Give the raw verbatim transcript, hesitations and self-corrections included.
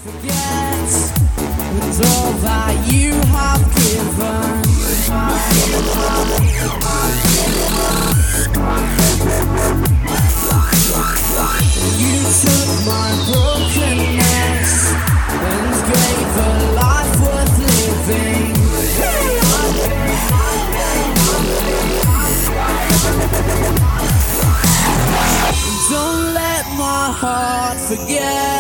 Forget with all that you have given. You took my brokenness and gave a life worth living. Don't let my heart forget.